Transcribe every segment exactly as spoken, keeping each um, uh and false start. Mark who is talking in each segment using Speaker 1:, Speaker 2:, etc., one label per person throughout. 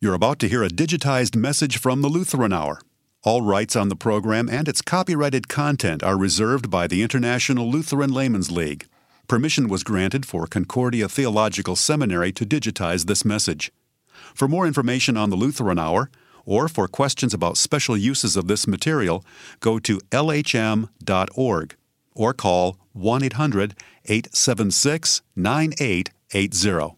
Speaker 1: You're about to hear a digitized message from the Lutheran Hour. All rights on the program and its copyrighted content are reserved by the International Lutheran Laymen's League. Permission was granted for Concordia Theological Seminary to digitize this message. For more information on the Lutheran Hour, or for questions about special uses of this material, go to L H M dot org or call one eight hundred, eight seven six, nine eight eight zero.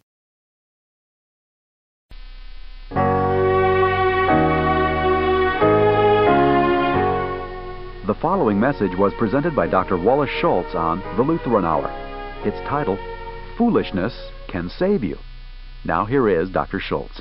Speaker 2: The following message was presented by Doctor Wallace Schultz on The Lutheran Hour. It's titled, Foolishness Can Save You. Now here is Doctor Schultz.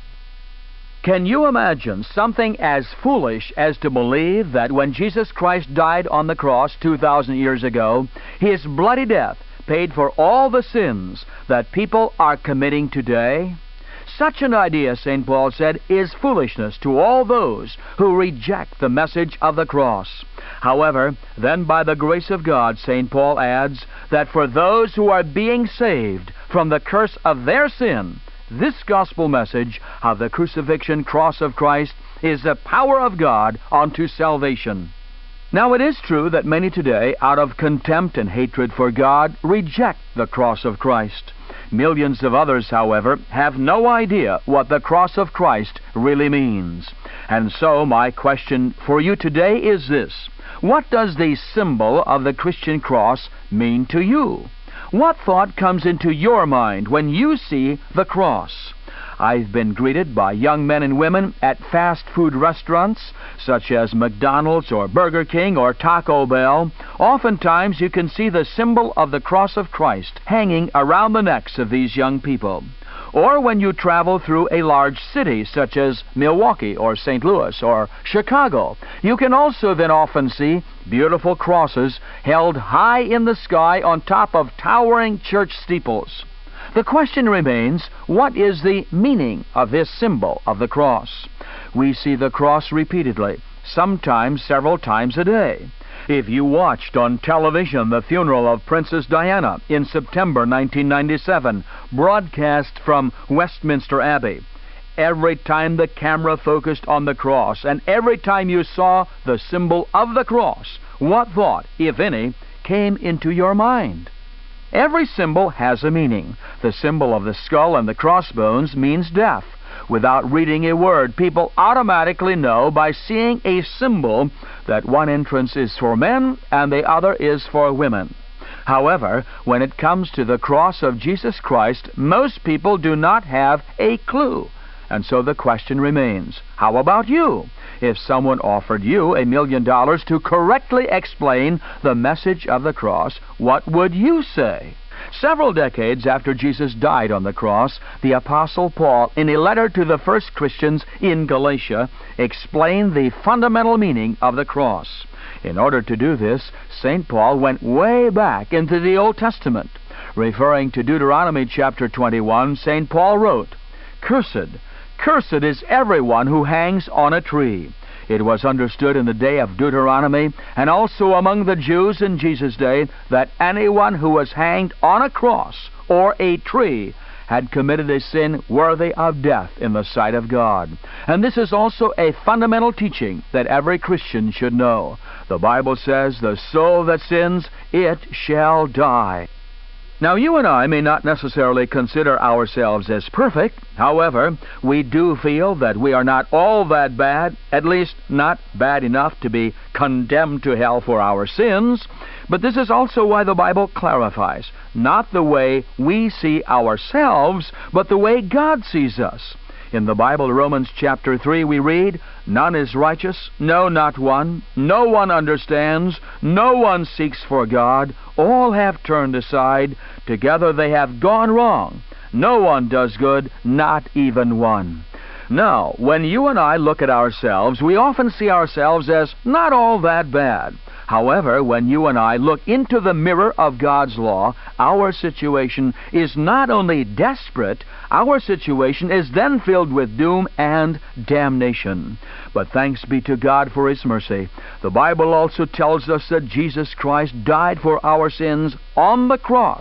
Speaker 3: Can you imagine something as foolish as to believe that when Jesus Christ died on the cross two thousand years ago, His bloody death paid for all the sins that people are committing today? Such an idea, Saint Paul said, is foolishness to all those who reject the message of the cross. However, then by the grace of God, Saint Paul adds that for those who are being saved from the curse of their sin, this gospel message of the crucifixion cross of Christ is the power of God unto salvation. Now it is true that many today, out of contempt and hatred for God, reject the cross of Christ. Millions of others, however, have no idea what the cross of Christ really means. And so my question for you today is this: what does the symbol of the Christian cross mean to you? What thought comes into your mind when you see the cross? I've been greeted by young men and women at fast food restaurants, such as McDonald's or Burger King or Taco Bell. Oftentimes you can see the symbol of the cross of Christ hanging around the necks of these young people. Or when you travel through a large city, such as Milwaukee or Saint Louis or Chicago, you can also then often see beautiful crosses held high in the sky on top of towering church steeples. The question remains, what is the meaning of this symbol of the cross? We see the cross repeatedly, sometimes several times a day. If you watched on television the funeral of Princess Diana in September nineteen ninety-seven, broadcast from Westminster Abbey, every time the camera focused on the cross, and every time you saw the symbol of the cross, what thought, if any, came into your mind? Every symbol has a meaning. The symbol of the skull and the crossbones means death. Without reading a word, people automatically know by seeing a symbol that one entrance is for men and the other is for women. However, when it comes to the cross of Jesus Christ, most people do not have a clue. And so the question remains, how about you? If someone offered you a million dollars to correctly explain the message of the cross, what would you say? Several decades after Jesus died on the cross, the Apostle Paul, in a letter to the first Christians in Galatia, explained the fundamental meaning of the cross. In order to do this, Saint Paul went way back into the Old Testament. Referring to Deuteronomy chapter twenty-one, Saint Paul wrote, "Cursed, Cursed is everyone who hangs on a tree." It was understood in the day of Deuteronomy, and also among the Jews in Jesus' day, that anyone who was hanged on a cross or a tree had committed a sin worthy of death in the sight of God. And this is also a fundamental teaching that every Christian should know. The Bible says, "The soul that sins, it shall die." Now, you and I may not necessarily consider ourselves as perfect. However, we do feel that we are not all that bad, at least not bad enough to be condemned to hell for our sins. But this is also why the Bible clarifies, not the way we see ourselves, but the way God sees us. In the Bible, Romans chapter three, we read, "None is righteous, no, not one. No one understands. No one seeks for God. All have turned aside. Together they have gone wrong. No one does good, not even one." Now, when you and I look at ourselves, we often see ourselves as not all that bad. However, when you and I look into the mirror of God's law, our situation is not only desperate, our situation is then filled with doom and damnation. But thanks be to God for His mercy. The Bible also tells us that Jesus Christ died for our sins on the cross,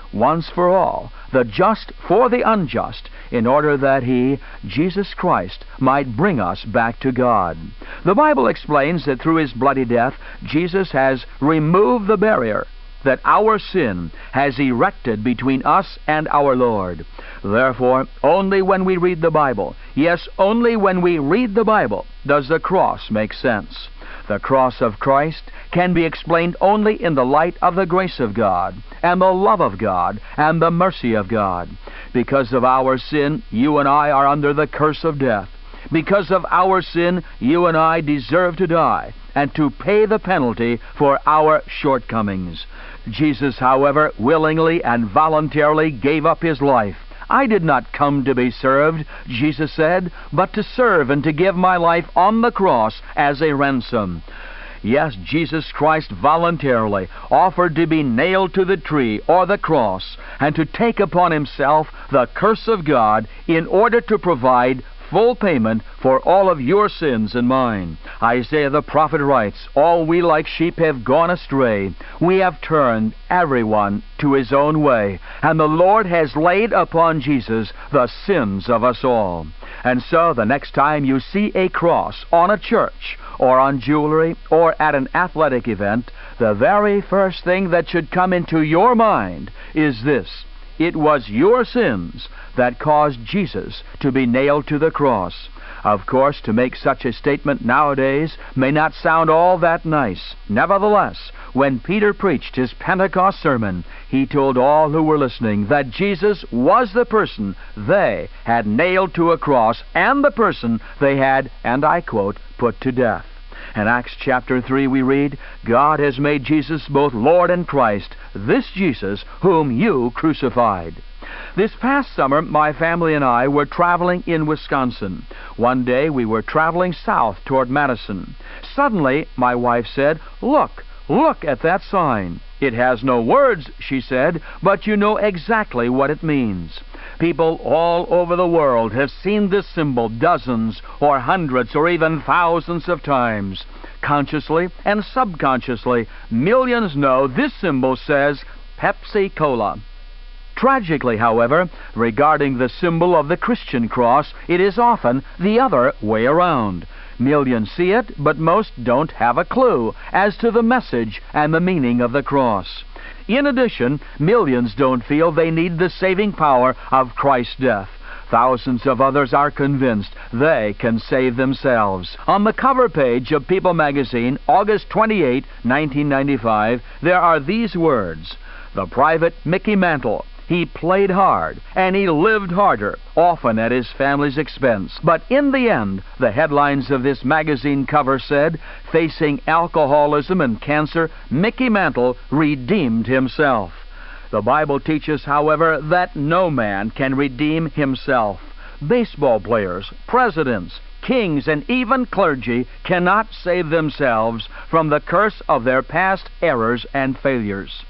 Speaker 3: once for all, the just for the unjust, in order that He, Jesus Christ, might bring us back to God. The Bible explains that through His bloody death, Jesus has removed the barrier that our sin has erected between us and our Lord. Therefore, only when we read the Bible, yes, only when we read the Bible, does the cross make sense. The cross of Christ can be explained only in the light of the grace of God, and the love of God, and the mercy of God. Because of our sin, you and I are under the curse of death. Because of our sin, you and I deserve to die, and to pay the penalty for our shortcomings. Jesus, however, willingly and voluntarily gave up His life. I did not come to be served, Jesus said, but to serve and to give my life on the cross as a ransom. Yes, Jesus Christ voluntarily offered to be nailed to the tree or the cross and to take upon Himself the curse of God in order to provide full payment for all of your sins and mine. Isaiah the prophet writes, "All we like sheep have gone astray. We have turned everyone to his own way, and the Lord has laid upon Jesus the sins of us all." And so the next time you see a cross on a church, or on jewelry, or at an athletic event, the very first thing that should come into your mind is this: it was your sins that caused Jesus to be nailed to the cross. Of course, to make such a statement nowadays may not sound all that nice. Nevertheless, when Peter preached his Pentecost sermon, he told all who were listening that Jesus was the person they had nailed to a cross and the person they had, and I quote, put to death. In Acts chapter three we read, "God has made Jesus both Lord and Christ, this Jesus whom you crucified." This past summer, my family and I were traveling in Wisconsin. One day we were traveling south toward Madison. Suddenly, my wife said, "Look, look at that sign. It has no words," she said, "but you know exactly what it means." People all over the world have seen this symbol dozens or hundreds or even thousands of times. Consciously and subconsciously, millions know this symbol says Pepsi-Cola. Tragically, however, regarding the symbol of the Christian cross, it is often the other way around. Millions see it, but most don't have a clue as to the message and the meaning of the cross. In addition, millions don't feel they need the saving power of Christ's death. Thousands of others are convinced they can save themselves. On the cover page of People magazine, August twenty-eighth, nineteen ninety-five, there are these words: "The Private Mickey Mantle. He played hard, and he lived harder, often at his family's expense. But in the end," the headlines of this magazine cover said, "facing alcoholism and cancer, Mickey Mantle redeemed himself." The Bible teaches, however, that no man can redeem himself. Baseball players, presidents, kings, and even clergy cannot save themselves from the curse of their past errors and failures.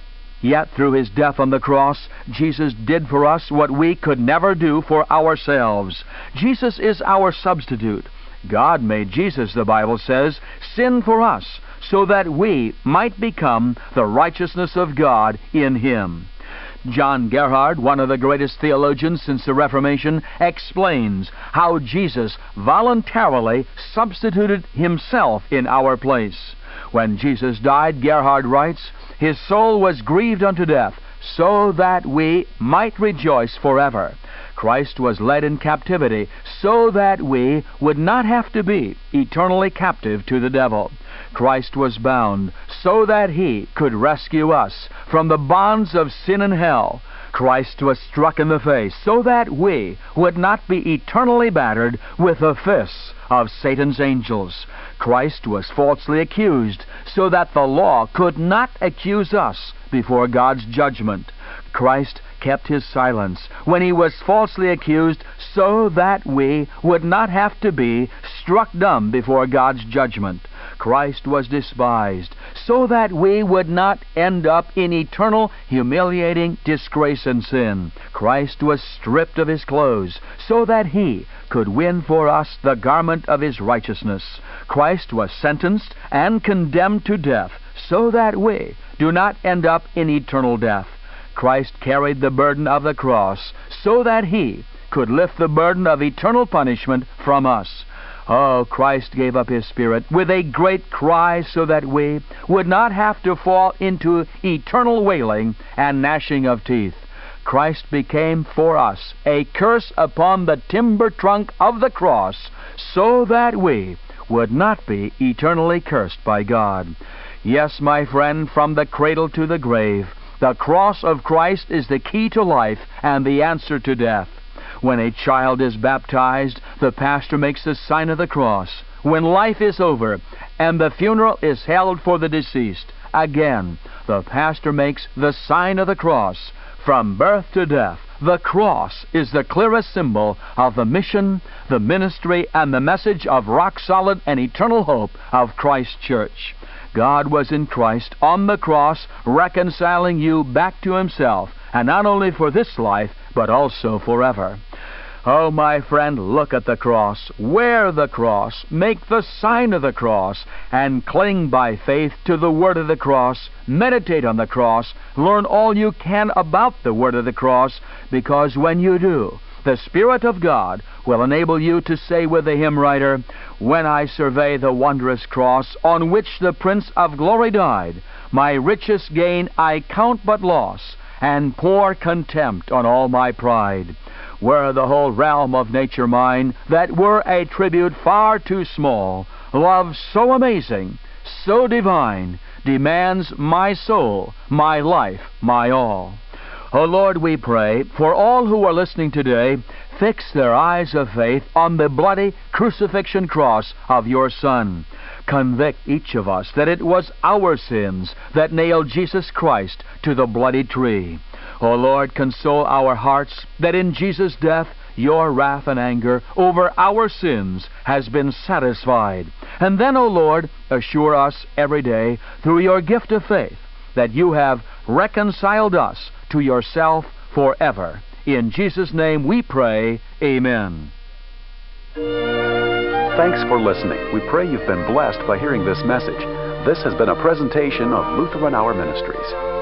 Speaker 3: Yet through His death on the cross, Jesus did for us what we could never do for ourselves. Jesus is our substitute. God made Jesus, the Bible says, sin for us, so that we might become the righteousness of God in Him. John Gerhard, one of the greatest theologians since the Reformation, explains how Jesus voluntarily substituted Himself in our place. When Jesus died, Gerhard writes, "His soul was grieved unto death, so that we might rejoice forever." Christ was led in captivity so that we would not have to be eternally captive to the devil. Christ was bound so that He could rescue us from the bonds of sin and hell. Christ was struck in the face so that we would not be eternally battered with the fists of Satan's angels. Christ was falsely accused so that the law could not accuse us before God's judgment. Christ kept His silence when He was falsely accused so that we would not have to be struck dumb before God's judgment. Christ was despised so that we would not end up in eternal humiliating disgrace and sin. Christ was stripped of His clothes so that He could win for us the garment of His righteousness. Christ was sentenced and condemned to death so that we do not end up in eternal death. Christ carried the burden of the cross so that He could lift the burden of eternal punishment from us. Oh, Christ gave up His Spirit with a great cry so that we would not have to fall into eternal wailing and gnashing of teeth. Christ became for us a curse upon the timber trunk of the cross so that we would not be eternally cursed by God. Yes, my friend, from the cradle to the grave, the cross of Christ is the key to life and the answer to death. When a child is baptized, the pastor makes the sign of the cross. When life is over and the funeral is held for the deceased, again, the pastor makes the sign of the cross. From birth to death, the cross is the clearest symbol of the mission, the ministry, and the message of rock-solid and eternal hope of Christ's church. God was in Christ on the cross, reconciling you back to Himself, and not only for this life, but also forever. Oh, my friend, look at the cross, wear the cross, make the sign of the cross, and cling by faith to the word of the cross. Meditate on the cross, learn all you can about the word of the cross, because when you do, the Spirit of God will enable you to say with the hymn writer, "When I survey the wondrous cross on which the Prince of Glory died, my richest gain I count but loss, and pour contempt on all my pride. Were the whole realm of nature mine, that were a tribute far too small. Love so amazing, so divine, demands my soul, my life, my all." O Lord, we pray, for all who are listening today, fix their eyes of faith on the bloody crucifixion cross of your Son. Convict each of us that it was our sins that nailed Jesus Christ to the bloody tree. O Lord, console our hearts that in Jesus' death your wrath and anger over our sins has been satisfied. And then, O Lord, assure us every day through your gift of faith that you have reconciled us to yourself forever. In Jesus' name we pray, amen.
Speaker 2: Thanks for listening. We pray you've been blessed by hearing this message. This has been a presentation of Lutheran Hour Ministries.